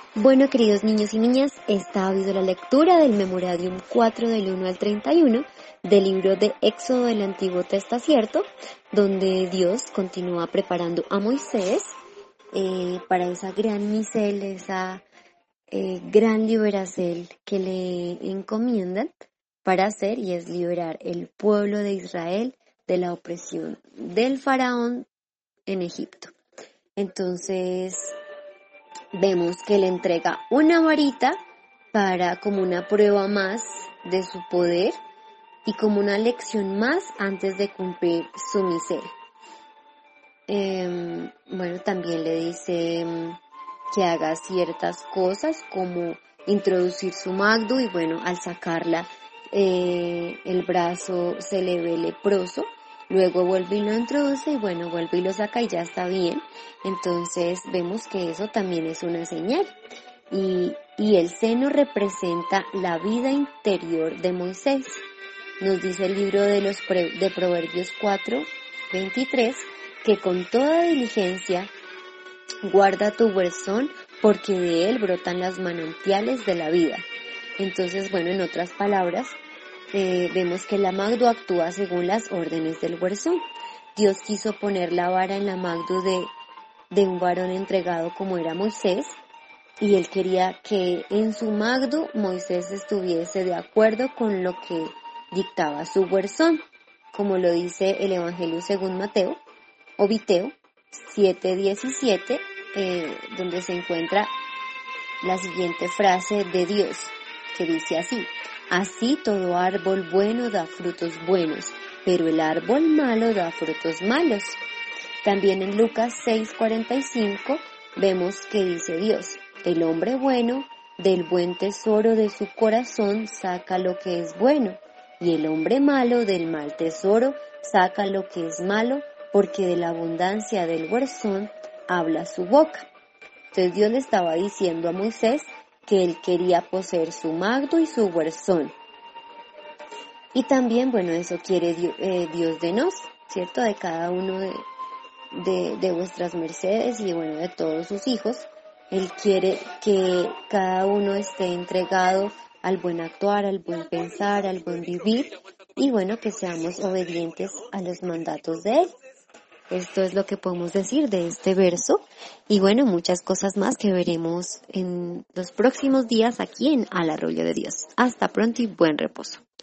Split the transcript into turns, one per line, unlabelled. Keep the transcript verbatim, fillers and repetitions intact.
Bueno, queridos niños y niñas, esta ha sido la lectura del Memoradium cuatro del uno al treinta y uno del libro de Éxodo del Antiguo Testamento, donde Dios continúa preparando a Moisés eh, para esa gran misel, esa eh, gran liberación que le encomiendan para hacer, y es liberar el pueblo de Israel de la opresión del faraón en Egipto. Entonces vemos que le entrega una varita para como una prueba más de su poder y como una lección más antes de cumplir su miseria. Eh, bueno, también le dice que haga ciertas cosas como introducir su magdo, y bueno, al sacarla eh, el brazo se le ve leproso. Luego vuelve y lo introduce y bueno, vuelve y lo saca y ya está bien. Entonces vemos que eso también es una señal. Y, y el seno representa la vida interior de Moisés. Nos dice el libro de los pre, de Proverbios cuatro, veintitrés, que con toda diligencia guarda tu huerzón, porque de él brotan las manantiales de la vida. Entonces, bueno, en otras palabras, Eh, vemos que la magdo actúa según las órdenes del huerzón. Dios quiso poner la vara en la magdo de, de un varón entregado como era Moisés, y él quería que en su magdo Moisés estuviese de acuerdo con lo que dictaba su huerzón, como lo dice el Evangelio según Mateo, o Viteo siete diecisiete, eh, donde se encuentra la siguiente frase de Dios, que dice así: así todo árbol bueno da frutos buenos, pero el árbol malo da frutos malos. También en Lucas seis cuarenta y cinco vemos que dice Dios: el hombre bueno del buen tesoro de su corazón saca lo que es bueno, y el hombre malo del mal tesoro saca lo que es malo, porque de la abundancia del huerzón habla su boca. Entonces Dios le estaba diciendo a Moisés que él quería poseer su magdo y su huerzón. Y también, bueno, eso quiere Dios, eh, Dios de nos, ¿cierto? De cada uno de, de, de vuestras mercedes y, bueno, de todos sus hijos. Él quiere que cada uno esté entregado al buen actuar, al buen pensar, al buen vivir, y, bueno, que seamos obedientes a los mandatos de Él. Esto es lo que podemos decir de este verso, y bueno, muchas cosas más que veremos en los próximos días aquí en Al Arroyo de Dios. Hasta pronto y buen reposo.